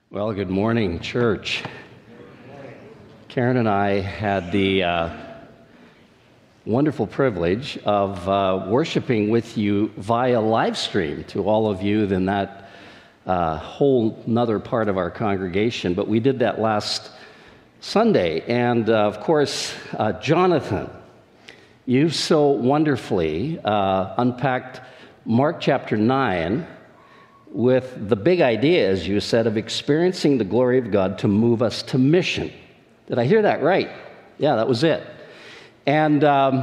Well, good morning, church. Karen and I had the wonderful privilege of worshiping with you via live stream to all of you in that whole nother part of our congregation. But we did that last Sunday. And of course, Jonathan, you so wonderfully unpacked Mark chapter 9 with the big idea, as you said, of experiencing the glory of God to move us to mission. Did I hear that right? Yeah, that was it. And,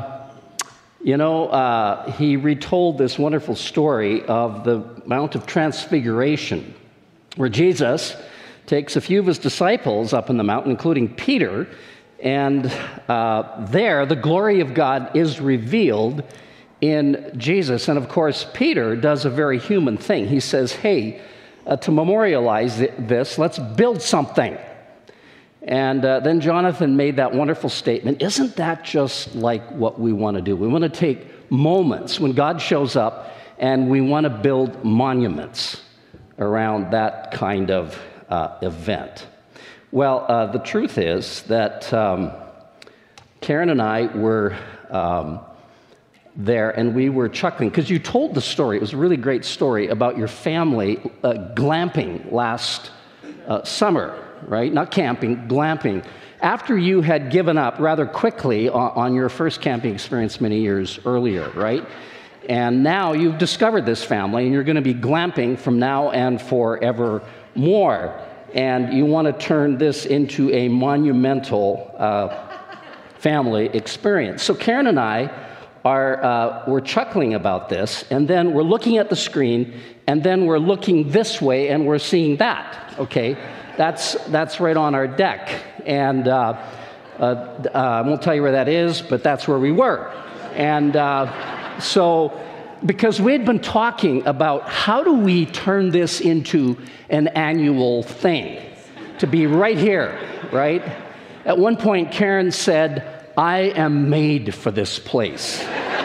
he retold this wonderful story of the Mount of Transfiguration, where Jesus takes a few of his disciples up in the mountain, including Peter, and there the glory of God is revealed in Jesus. And of course, Peter does a very human thing. He says, hey, to memorialize this, let's build something. And then Jonathan made that wonderful statement, isn't that just like what we want to do? We want to take moments when God shows up and we want to build monuments around that kind of event. Well, the truth is that Karen and I were there, and we were chuckling because you told the story. It was a really great story about your family glamping last summer, right? Not camping, glamping. After you had given up rather quickly on your first camping experience many years earlier, right? And now you've discovered this family, and you're going to be glamping from now and forevermore. And you want to turn this into a monumental family experience. So Karen and I we're chuckling about this, and then we're looking at the screen, and then we're looking this way, and we're seeing that, okay? That's right on our deck. And I won't tell you where that is, but that's where we were. And so, because we had been talking about how do we turn this into an annual thing, to be right here, right? At one point, Karen said, I am made for this place.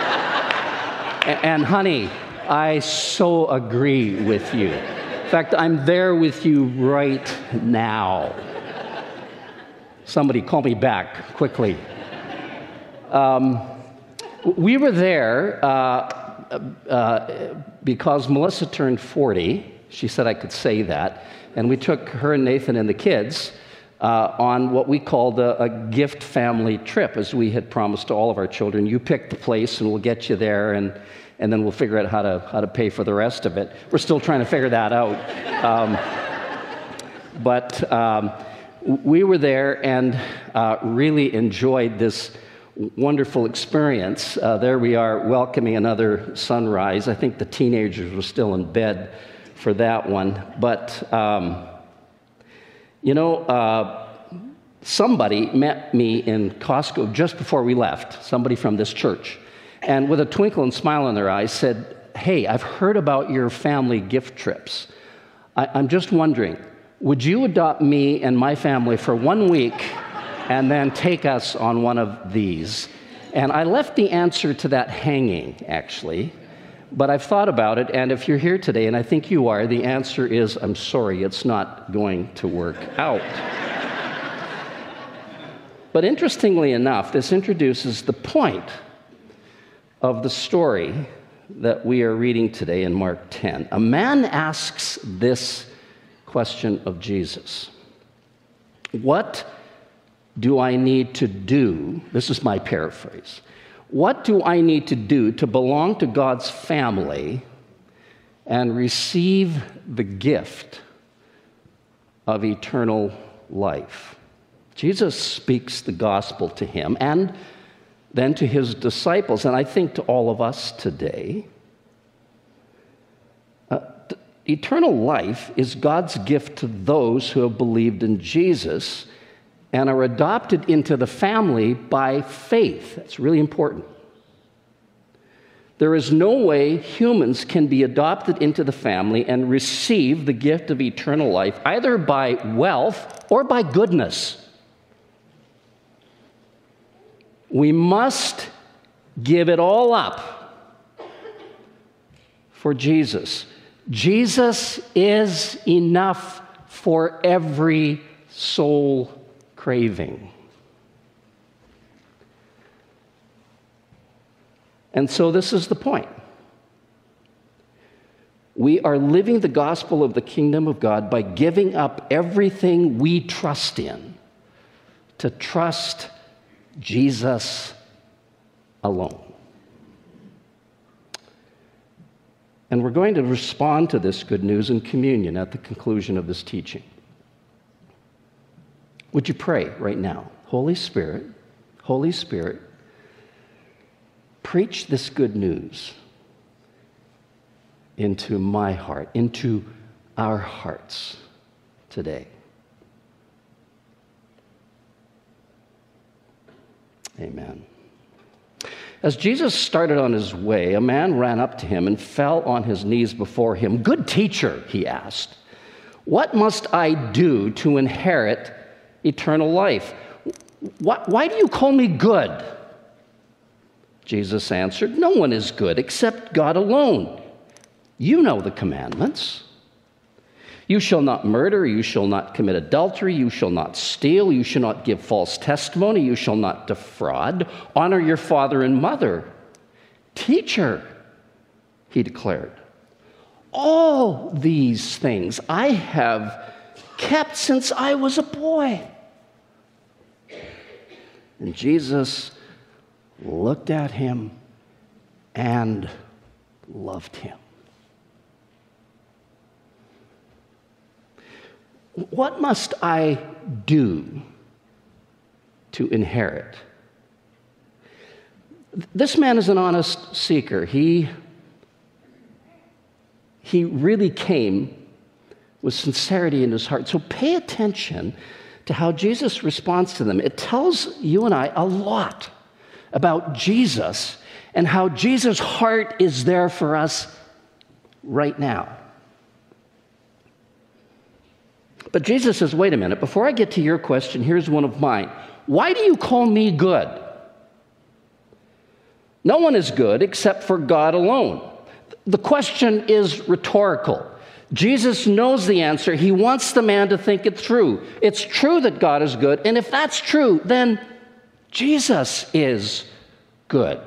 And honey, I so agree with you. In fact, I'm there with you right now. Somebody call me back quickly. We were there because Melissa turned 40. She said I could say that. And we took her and Nathan and the kids on what we called a gift family trip, as we had promised to all of our children. You pick the place, and we'll get you there, and then we'll figure out how to pay for the rest of it. We're still trying to figure that out. But we were there and really enjoyed this wonderful experience. There we are welcoming another sunrise. I think the teenagers were still in bed for that one. But somebody met me in Costco just before we left, somebody from this church, and with a twinkle and smile in their eyes said, hey, I've heard about your family gift trips. I'm just wondering, would you adopt me and my family for 1 week and then take us on one of these? And I left the answer to that hanging, actually. But I've thought about it, and if you're here today, and I think you are, the answer is, I'm sorry, it's not going to work out. But interestingly enough, this introduces the point of the story that we are reading today in Mark 10. A man asks this question of Jesus. What do I need to do? This is my paraphrase. What do I need to do to belong to God's family and receive the gift of eternal life? Jesus speaks the gospel to him and then to his disciples, and I think to all of us today. Eternal life is God's gift to those who have believed in Jesus and are adopted into the family by faith. That's really important. There is no way humans can be adopted into the family and receive the gift of eternal life, either by wealth or by goodness. We must give it all up for Jesus. Jesus is enough for every soul craving. And so this is the point. We are living the gospel of the kingdom of God by giving up everything we trust in to trust Jesus alone. And we're going to respond to this good news in communion at the conclusion of this teaching. Would you pray right now? Holy Spirit, preach this good news into my heart, into our hearts today. Amen. As Jesus started on his way, a man ran up to him and fell on his knees before him. "Good teacher," he asked, "what must I do to inherit eternal life?" Why do you call me good?" Jesus answered, "No one is good except God alone. You know the commandments. You shall not murder, you shall not commit adultery, you shall not steal, you shall not give false testimony, you shall not defraud. Honor your father and mother." "Teacher," he declared, "all these things I have kept since I was a boy." And Jesus looked at him and loved him. What must I do to inherit? This man is an honest seeker. He really came with sincerity in his heart. So pay attention to how Jesus responds to them. It tells you and I a lot about Jesus and how Jesus' heart is there for us right now. But Jesus says, wait a minute, before I get to your question, here's one of mine. Why do you call me good? No one is good except for God alone. The question is rhetorical. Jesus knows the answer. He wants the man to think it through. It's true that God is good, and if that's true, then Jesus is good.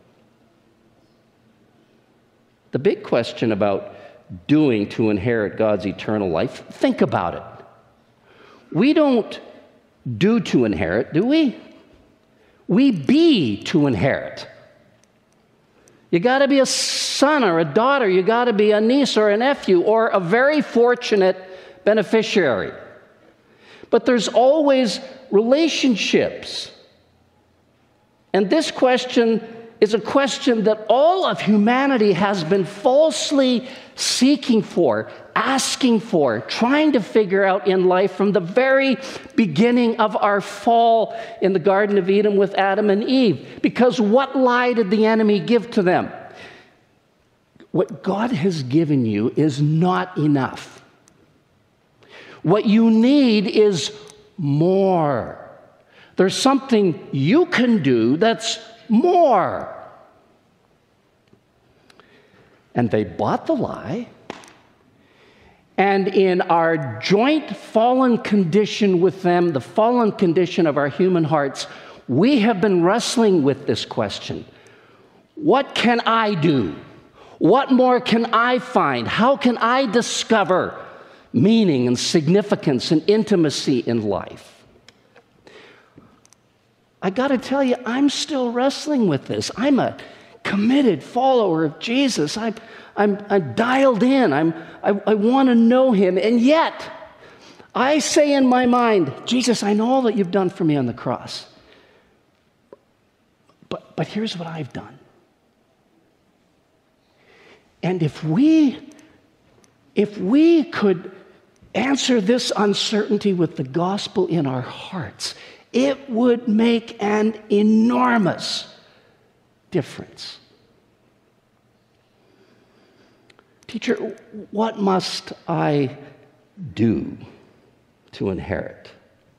The big question about doing to inherit God's eternal life, think about it. We don't do to inherit, do we? We be to inherit. You got to be a son or a daughter. You got to be a niece or a nephew or a very fortunate beneficiary. But there's always relationships. And this question is a question that all of humanity has been falsely seeking for, asking for, trying to figure out in life from the very beginning of our fall in the Garden of Eden with Adam and Eve. Because what lie did the enemy give to them? What God has given you is not enough. What you need is more. There's something you can do that's more. And they bought the lie. And in our joint fallen condition with them, the fallen condition of our human hearts, we have been wrestling with this question. What can I do? What more can I find? How can I discover meaning and significance and intimacy in life? I got to tell you, I'm still wrestling with this. I'm a committed follower of Jesus. I'm dialed in. I want to know him. And yet, I say in my mind, Jesus, I know all that you've done for me on the cross. But here's what I've done. And if we could answer this uncertainty with the gospel in our hearts, it would make an enormous difference. Teacher, what must I do to inherit?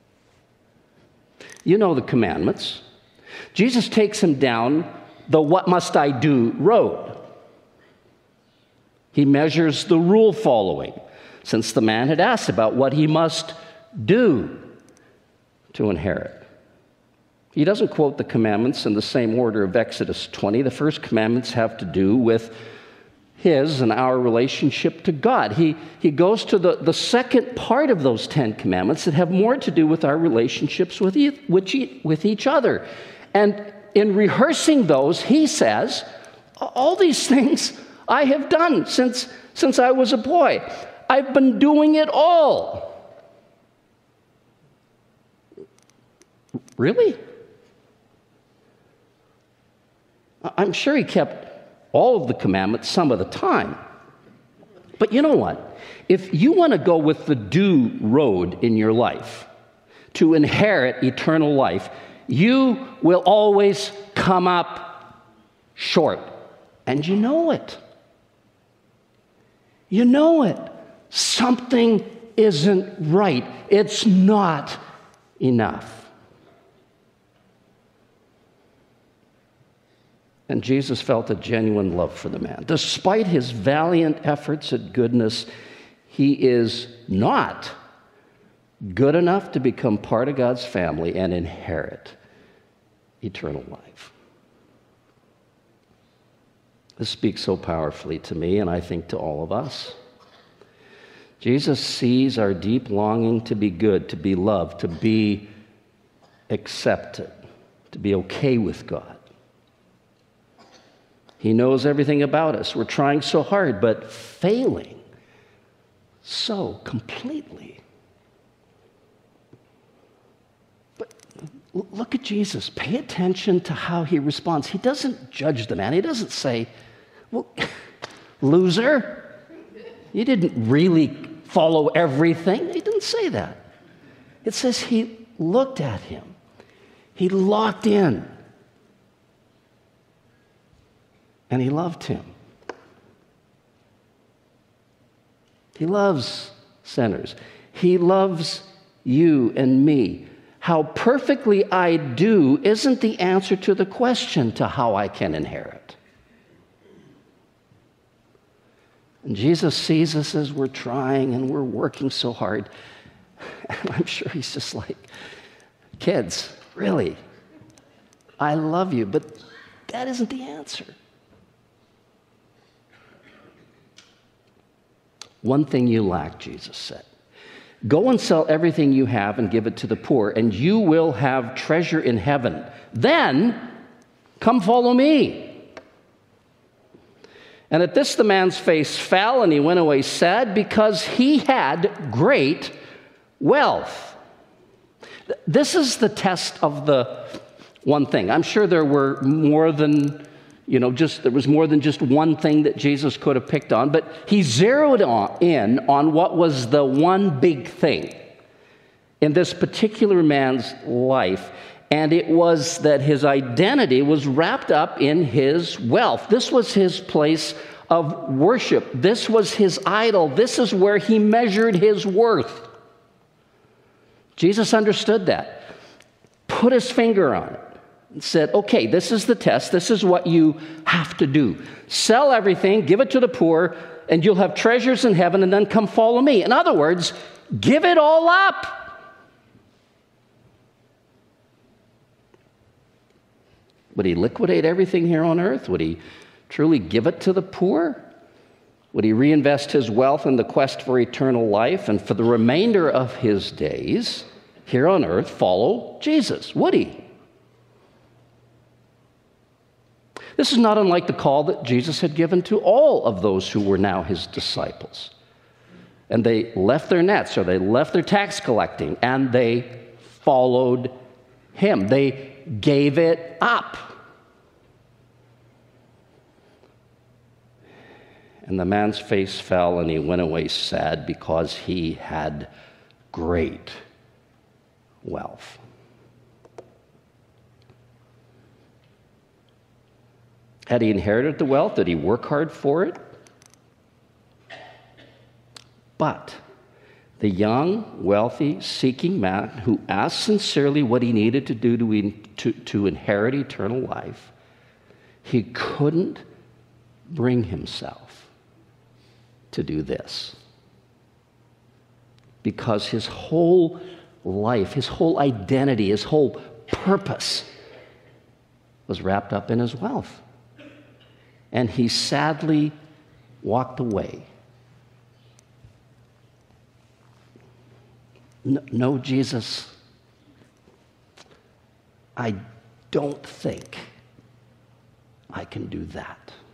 You know the commandments. Jesus takes him down the what must I do road. He measures the rule following, since the man had asked about what he must do to inherit. He doesn't quote the commandments in the same order of Exodus 20. The first commandments have to do with his and our relationship to God. He goes to the second part of those 10 commandments that have more to do with our relationships with each other. And in rehearsing those, he says, all these things I have done since I was a boy. I've been doing it all. Really? I'm sure he kept all of the commandments some of the time. But you know what? If you want to go with the do road in your life to inherit eternal life, you will always come up short. And you know it. You know it. Something isn't right. It's not enough. And Jesus felt a genuine love for the man. Despite his valiant efforts at goodness, he is not good enough to become part of God's family and inherit eternal life. This speaks so powerfully to me, and I think to all of us. Jesus sees our deep longing to be good, to be loved, to be accepted, to be okay with God. He knows everything about us. We're trying so hard, but failing so completely. But look at Jesus. Pay attention to how he responds. He doesn't judge the man. He doesn't say, well, loser, you didn't really follow everything. He didn't say that. It says he looked at him. He locked in. And he loved him. He loves sinners. He loves you and me. How perfectly I do isn't the answer to the question to how I can inherit. And Jesus sees us as we're trying and we're working so hard. And I'm sure he's just like, kids, really, I love you, but that isn't the answer. One thing you lack, Jesus said. Go and sell everything you have and give it to the poor, and you will have treasure in heaven. Then, come follow me. And at this the man's face fell, and he went away sad because he had great wealth. This is the test of the one thing. I'm sure there were more than there was more than just one thing that Jesus could have picked on, but he zeroed in on what was the one big thing in this particular man's life, and it was that his identity was wrapped up in his wealth. This was his place of worship. This was his idol. This is where he measured his worth. Jesus understood that, put his finger on it. And said, okay, this is the test. This is what you have to do. Sell everything, give it to the poor, and you'll have treasures in heaven, and then come follow me. In other words, give it all up. Would he liquidate everything here on earth? Would he truly give it to the poor? Would he reinvest his wealth in the quest for eternal life, and for the remainder of his days here on earth follow Jesus? Would he? This is not unlike the call that Jesus had given to all of those who were now his disciples. And they left their nets, or they left their tax collecting, and they followed him. They gave it up. And the man's face fell, and he went away sad because he had great wealth. Had he inherited the wealth? Did he work hard for it? But the young, wealthy, seeking man who asked sincerely what he needed to do to inherit eternal life, he couldn't bring himself to do this. because his whole life, his whole identity, his whole purpose was wrapped up in his wealth. And he sadly walked away. No, Jesus, I don't think I can do that.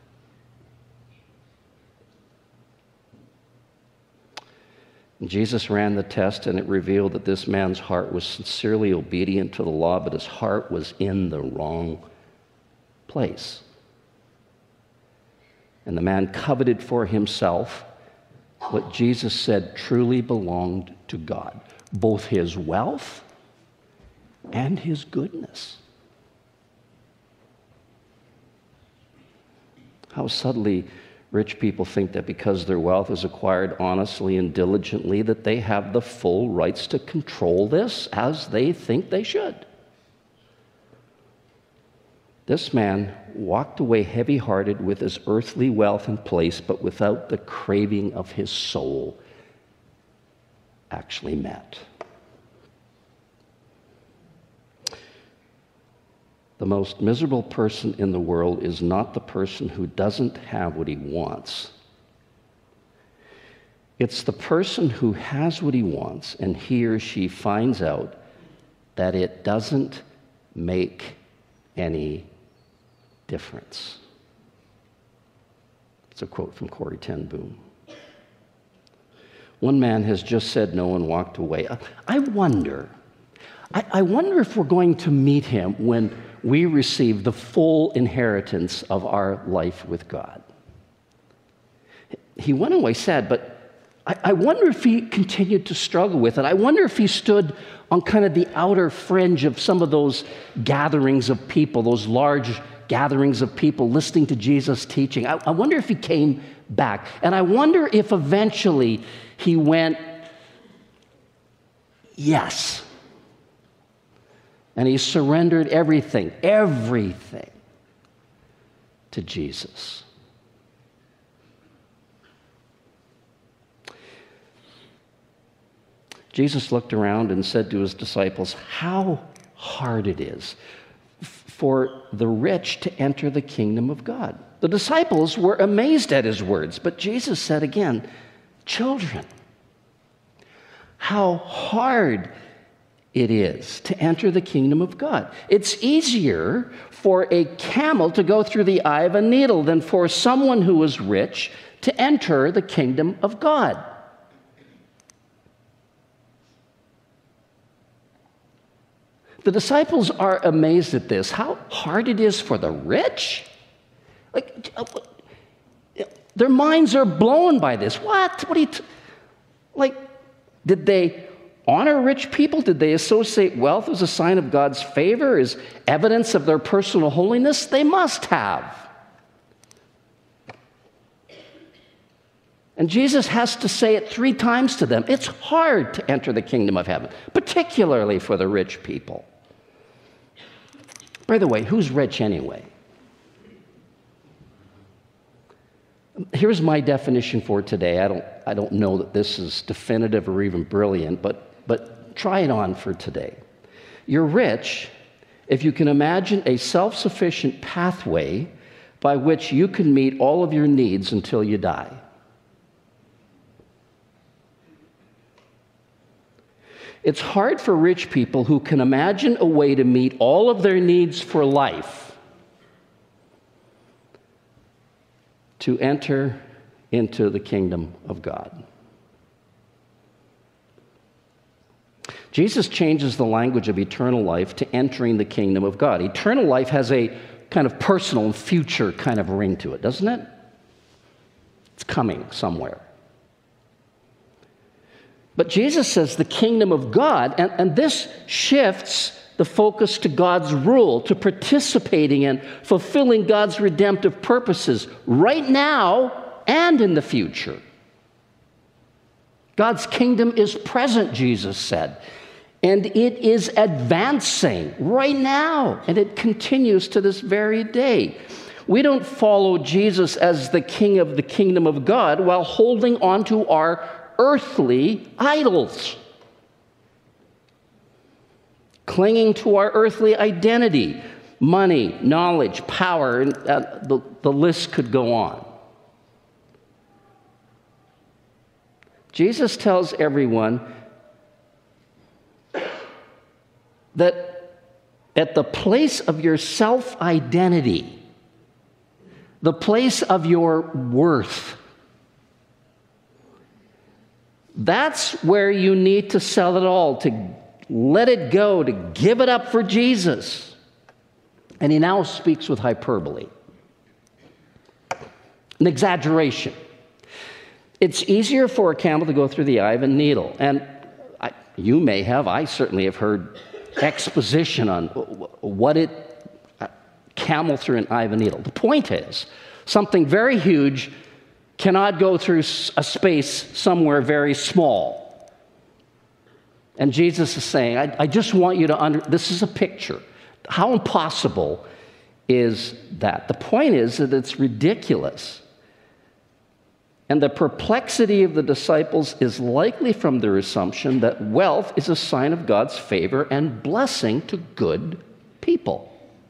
Jesus ran the test, and it revealed that this man's heart was sincerely obedient to the law, but his heart was in the wrong place. And the man coveted for himself what Jesus said truly belonged to God, both his wealth and his goodness. How subtly rich people think that because their wealth is acquired honestly and diligently, that they have the full rights to control this as they think they should. This man walked away heavy-hearted with his earthly wealth in place, but without the craving of his soul actually met. The most miserable person in the world is not the person who doesn't have what he wants. It's the person who has what he wants, and he or she finds out that it doesn't make any difference. It's a quote from Corrie ten Boom. One man has just said no and walked away. I wonder if we're going to meet him when we receive the full inheritance of our life with God. He went away sad, but I wonder if he continued to struggle with it. I wonder if he stood on kind of the outer fringe of some of those gatherings of people, those large gatherings of people listening to Jesus teaching. I wonder if he came back. And I wonder if eventually he went, yes. And he surrendered everything to Jesus. Jesus looked around and said to his disciples, how hard it is for the rich to enter the kingdom of God. The disciples were amazed at his words, but Jesus said again, children, how hard it is to enter the kingdom of God. It's easier for a camel to go through the eye of a needle than for someone who is rich to enter the kingdom of God. The disciples are amazed at this, how hard it is for the rich. Like, their minds are blown by this. What? What are you did they honor rich people? Did they associate wealth as a sign of God's favor, as evidence of their personal holiness? They must have. And Jesus has to say it 3 times to them. It's hard to enter the kingdom of heaven, particularly for the rich people. By the way, who's rich anyway? Here's my definition for today. I don't know that this is definitive or even brilliant, but try it on for today. You're rich if you can imagine a self-sufficient pathway by which you can meet all of your needs until you die. It's hard for rich people who can imagine a way to meet all of their needs for life to enter into the kingdom of God. Jesus changes the language of eternal life to entering the kingdom of God. Eternal life has a kind of personal and future kind of ring to it, doesn't it? It's coming somewhere. But Jesus says the kingdom of God, and this shifts the focus to God's rule, to participating in fulfilling God's redemptive purposes right now and in the future. God's kingdom is present, Jesus said, and it is advancing right now, and it continues to this very day. We don't follow Jesus as the king of the kingdom of God while holding on to our earthly idols. Clinging to our earthly identity, money, knowledge, power, and the list could go on. Jesus tells everyone that at the place of your self-identity, the place of your worth, that's where you need to sell it all, to let it go, to give it up for Jesus. And he now speaks with hyperbole, an exaggeration. It's easier for a camel to go through the eye of a needle. And you may have, I certainly have heard exposition on what camel through an eye of a needle. The point is, something very huge cannot go through a space somewhere very small. And Jesus is saying, I just want you to this is a picture. How impossible is that? The point is that it's ridiculous. And the perplexity of the disciples is likely from their assumption that wealth is a sign of God's favor and blessing to good people.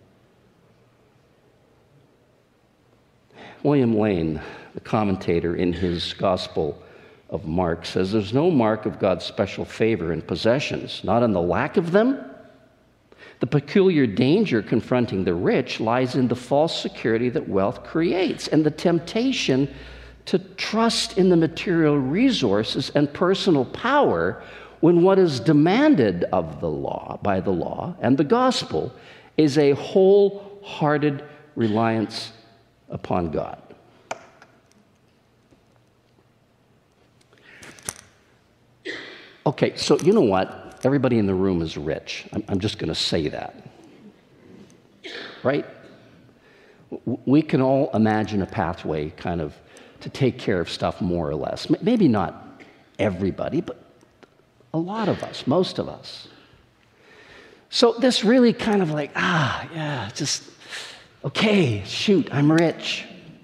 William Lane, the commentator in his Gospel of Mark, says there's no mark of God's special favor in possessions, not in the lack of them. The peculiar danger confronting the rich lies in the false security that wealth creates and the temptation to trust in the material resources and personal power when what is demanded of the law, by the law and the gospel, is a wholehearted reliance upon God. Okay, so you know what? Everybody in the room is rich. I'm just going to say that. Right? We can all imagine a pathway kind of to take care of stuff more or less. Maybe not everybody, but a lot of us, most of us. So this really kind of like, just, okay, shoot, I'm rich.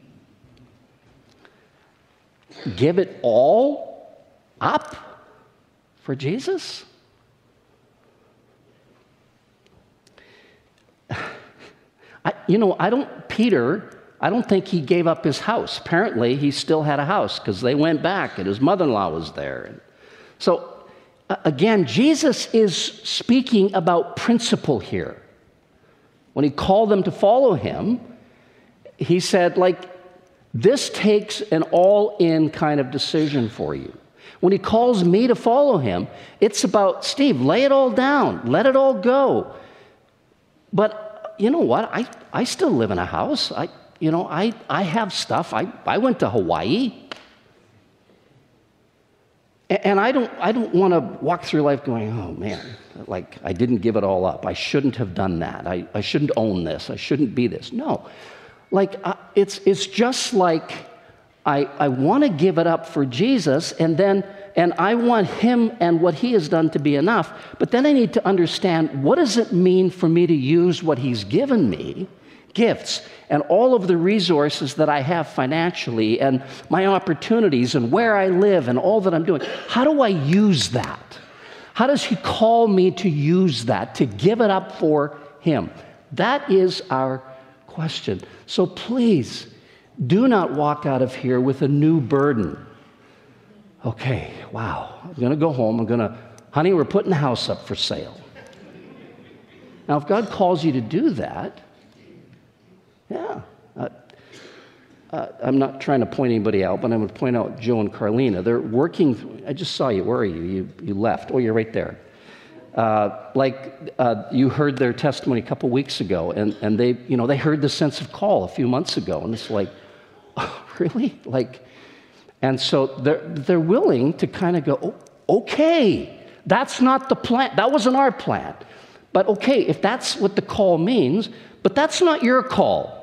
Give it all up for Jesus? I don't think he gave up his house. Apparently, he still had a house because they went back and his mother-in-law was there. So, again, Jesus is speaking about principle here. When he called them to follow him, he said, this takes an all-in kind of decision for you. When he calls me to follow him, it's about, Steve, lay it all down. Let it all go. But you know what? I still live in a house. I have stuff. I went to Hawaii. And I don't want to walk through life going, oh man, I didn't give it all up. I shouldn't have done that. I shouldn't own this. I shouldn't be this. No. It's just like I want to give it up for Jesus, and I want him and what he has done to be enough, but then I need to understand, what does it mean for me to use what he's given me, gifts, and all of the resources that I have financially, and my opportunities, and where I live, and all that I'm doing? How do I use that? How does he call me to use that, to give it up for him? That is our question. So please, do not walk out of here with a new burden. Okay, wow, I'm going to go home. Honey, we're putting the house up for sale. Now, if God calls you to do that, yeah. I'm not trying to point anybody out, but I'm going to point out Joe and Carlina. They're working. I just saw you. Where are you? You left. Oh, you're right there. You heard their testimony a couple weeks ago, and they heard the sense of call a few months ago, and it's like, oh, really? And so they're willing to kind of go, oh, okay, that's not the plan. That wasn't our plan. But okay, if that's what the call means, but that's not your call.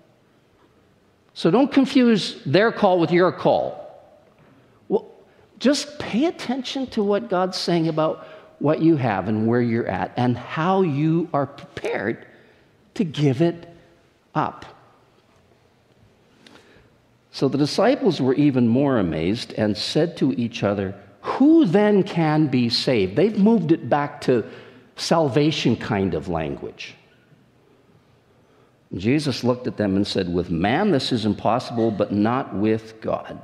So don't confuse their call with your call. Well, just pay attention to what God's saying about what you have and where you're at and how you are prepared to give it up. So the disciples were even more amazed and said to each other, "Who then can be saved?" They've moved it back to salvation kind of language. Jesus looked at them and said, "With man this is impossible, but not with God.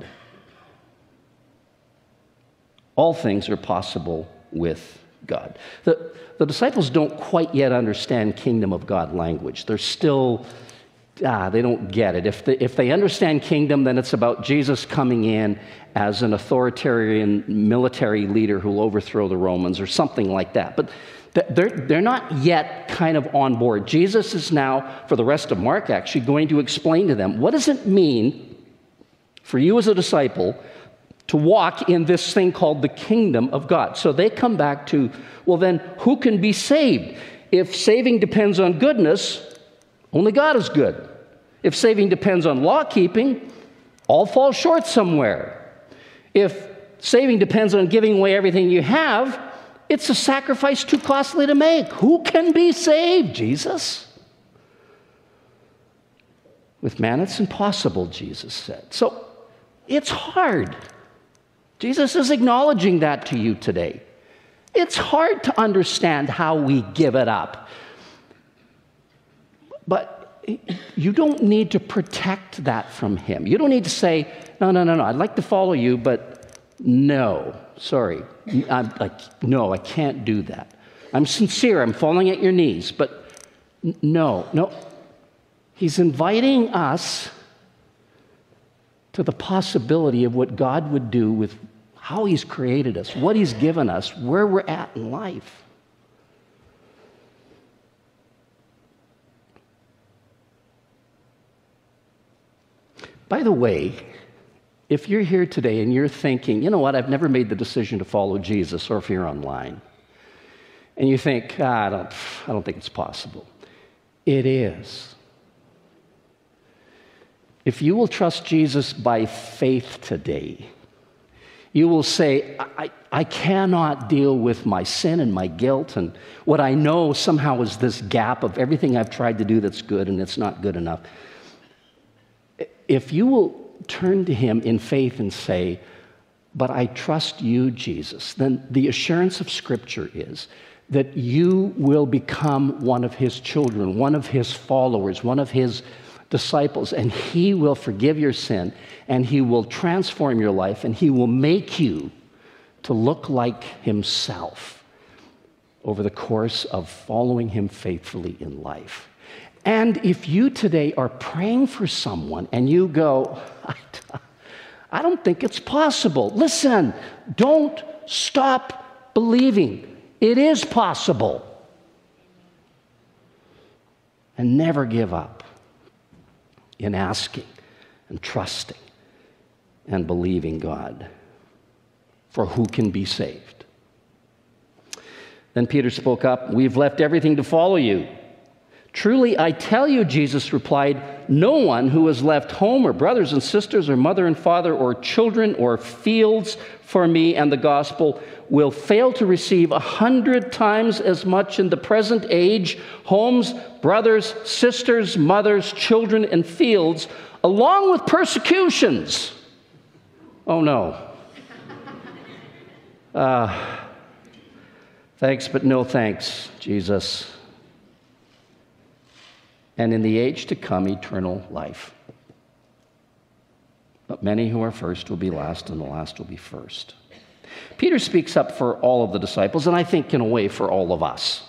All things are possible with God." The disciples don't quite yet understand kingdom of God language. They're still, they don't get it. If they understand kingdom, then it's about Jesus coming in as an authoritarian military leader who will overthrow the Romans or something like that. But they're not yet kind of on board. Jesus is now, for the rest of Mark actually, going to explain to them, what does it mean for you as a disciple to walk in this thing called the kingdom of God? So they come back to, well then, who can be saved? If saving depends on goodness, only God is good. If saving depends on law keeping, all fall short somewhere. If saving depends on giving away everything you have, it's a sacrifice too costly to make. Who can be saved, Jesus? With man, it's impossible, Jesus said. So it's hard. Jesus is acknowledging that to you today. It's hard to understand how we give it up. But you don't need to protect that from him. You don't need to say, no, I'd like to follow you, but no, sorry. No, I can't do that. I'm sincere. I'm falling at your knees, but no. He's inviting us to the possibility of what God would do with how he's created us, what he's given us, where we're at in life. By the way, if you're here today and you're thinking, you know what, I've never made the decision to follow Jesus, or if you're online, and you think, I don't think it's possible. It is. If you will trust Jesus by faith today, you will say, I cannot deal with my sin and my guilt, and what I know somehow is this gap of everything I've tried to do that's good and it's not good enough. If you will turn to him in faith and say, but I trust you, Jesus, then the assurance of Scripture is that you will become one of his children, one of his followers, one of his disciples, and he will forgive your sin, and he will transform your life, and he will make you to look like himself over the course of following him faithfully in life. And if you today are praying for someone and you go, I don't think it's possible. Listen, don't stop believing. It is possible. And never give up in asking and trusting and believing God for who can be saved. Then Peter spoke up, "We've left everything to follow you." "Truly, I tell you," Jesus replied, "no one who has left home or brothers and sisters or mother and father or children or fields for me and the gospel will fail to receive 100 times as much in the present age, homes, brothers, sisters, mothers, children, and fields, along with persecutions." Oh no. Thanks, but no thanks, Jesus. "And in the age to come, eternal life. But many who are first will be last, and the last will be first." Peter speaks up for all of the disciples, and I think in a way for all of us.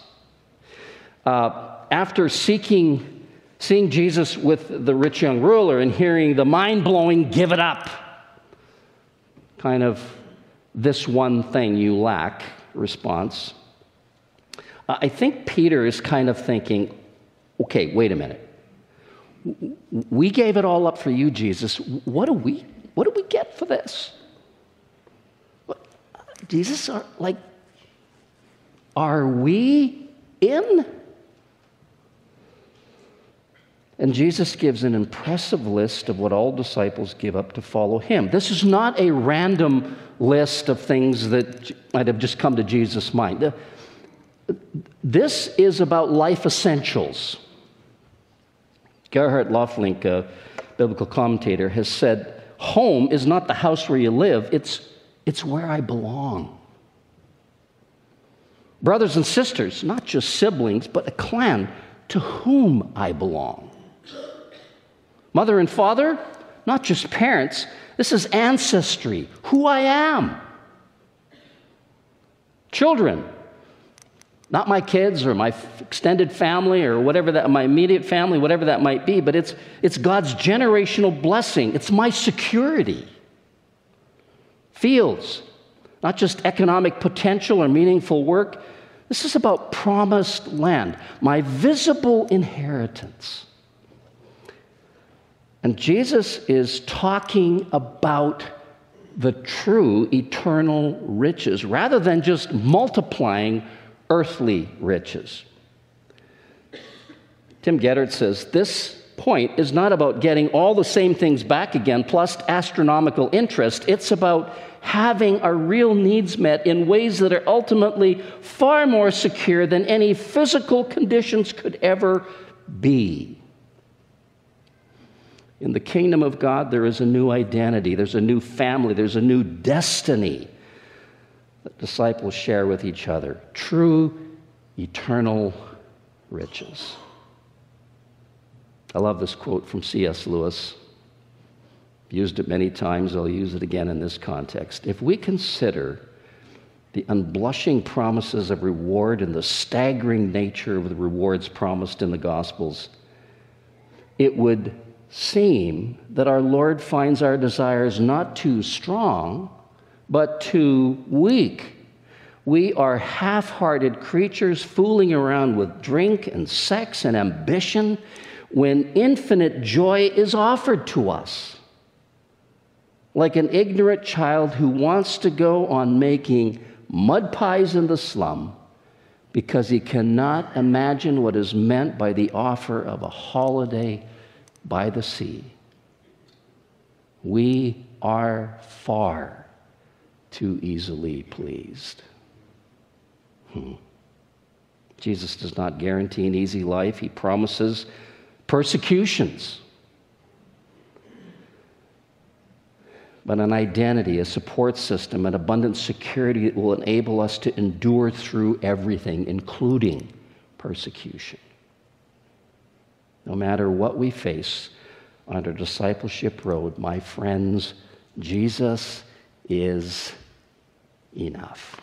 After seeing Jesus with the rich young ruler and hearing the mind-blowing "give it up," kind of "this one thing you lack" response, I think Peter is kind of thinking, okay, wait a minute. We gave it all up for you, Jesus. What do we get for this? Jesus, are we in? And Jesus gives an impressive list of what all disciples give up to follow him. This is not a random list of things that might have just come to Jesus' mind. This is about life essentials. Gerhard Löfflink, a biblical commentator, has said, home is not the house where you live, it's where I belong. Brothers and sisters, not just siblings, but a clan to whom I belong. Mother and father, not just parents, this is ancestry, who I am. Children, not my kids or my extended family or whatever that, my immediate family, whatever that might be, but it's God's generational blessing. It's my security. Fields, not just economic potential or meaningful work. This is about promised land, my visible inheritance. And Jesus is talking about the true eternal riches rather than just multiplying earthly riches. Tim Geddert says, this point is not about getting all the same things back again plus astronomical interest. It's about having our real needs met in ways that are ultimately far more secure than any physical conditions could ever be. In the kingdom of God, there is a new identity, there's a new family, there's a new destiny that disciples share with each other. True, eternal riches. I love this quote from C.S. Lewis. I've used it many times, I'll use it again in this context. If we consider the unblushing promises of reward and the staggering nature of the rewards promised in the Gospels, it would seem that our Lord finds our desires not too strong, but too weak. We are half-hearted creatures fooling around with drink and sex and ambition when infinite joy is offered to us. Like an ignorant child who wants to go on making mud pies in the slum because he cannot imagine what is meant by the offer of a holiday by the sea. We are far too easily pleased. Jesus does not guarantee an easy life. He promises persecutions, but an identity, a support system, an abundant security that will enable us to endure through everything, including persecution. No matter what we face on our discipleship road, my friends, Jesus is enough.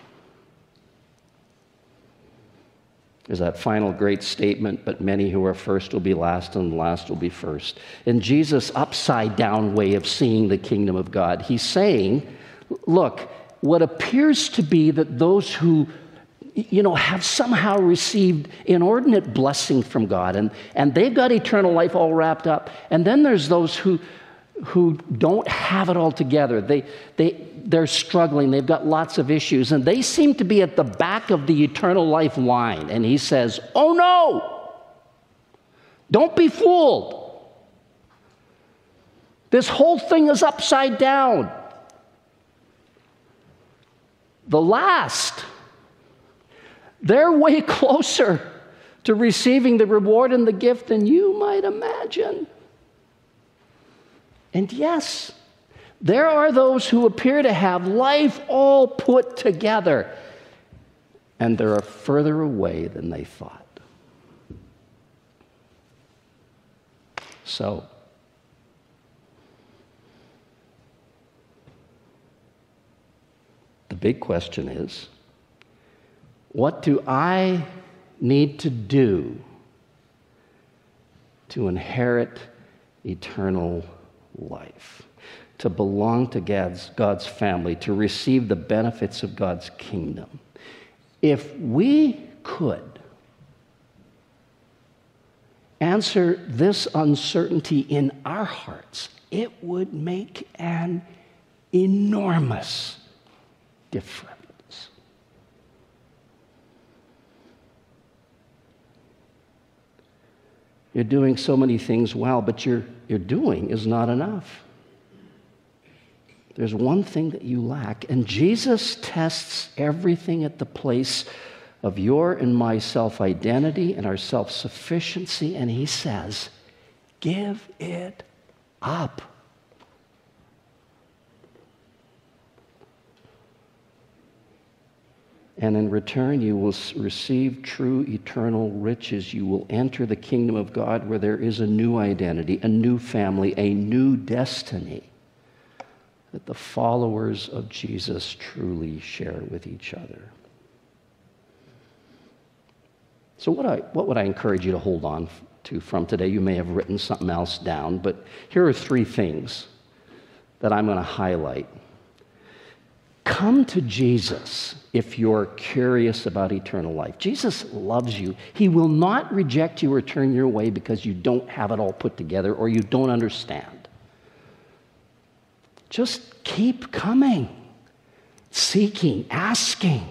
There's that final great statement, but many who are first will be last and the last will be first. In Jesus' upside-down way of seeing the kingdom of God, he's saying, look, what appears to be that those who have somehow received inordinate blessing from God, and they've got eternal life all wrapped up. And then there's those who don't have it all together. They're struggling. They've got lots of issues, and they seem to be at the back of the eternal life line. And he says, oh no, don't be fooled. This whole thing is upside down. The last, they're way closer to receiving the reward and the gift than you might imagine. And yes, there are those who appear to have life all put together, and they're further away than they thought. So, the big question is, what do I need to do to inherit eternal life, to belong to God's family, to receive the benefits of God's kingdom? If we could answer this uncertainty in our hearts, it would make an enormous difference. You're doing so many things well, but your doing is not enough. There's one thing that you lack, and Jesus tests everything at the place of your and my self-identity and our self-sufficiency, and he says, give it up. And in return, you will receive true eternal riches. You will enter the kingdom of God where there is a new identity, a new family, a new destiny that the followers of Jesus truly share with each other. So what would I encourage you to hold on to from today? You may have written something else down, but here are 3 things that I'm going to highlight. Come to Jesus if you're curious about eternal life. Jesus loves you. He will not reject you or turn you away because you don't have it all put together or you don't understand. Just keep coming, seeking, asking.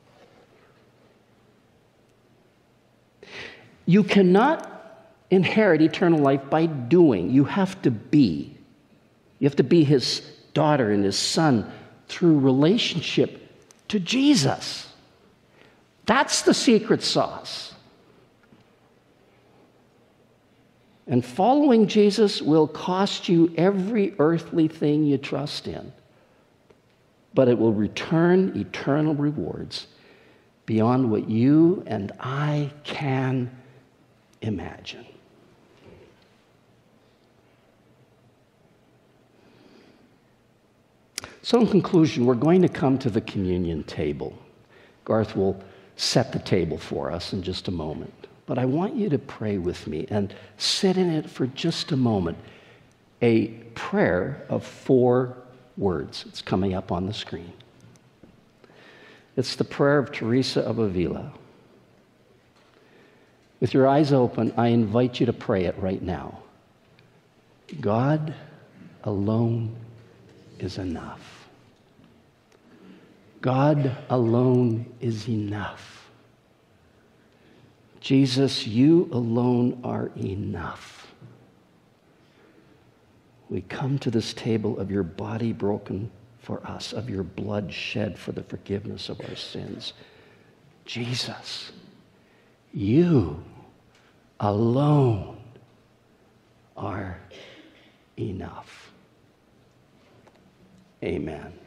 You cannot inherit eternal life by doing. You have to be. You have to be his daughter and his son through relationship to Jesus. That's the secret sauce. And following Jesus will cost you every earthly thing you trust in, but it will return eternal rewards beyond what you and I can imagine. So in conclusion, we're going to come to the communion table. Garth will set the table for us in just a moment. But I want you to pray with me and sit in it for just a moment. A prayer of 4 words. It's coming up on the screen. It's the prayer of Teresa of Avila. With your eyes open, I invite you to pray it right now. God alone is enough. God alone is enough. Jesus, you alone are enough. We come to this table of your body broken for us, of your blood shed for the forgiveness of our sins. Jesus, you alone are enough. Amen.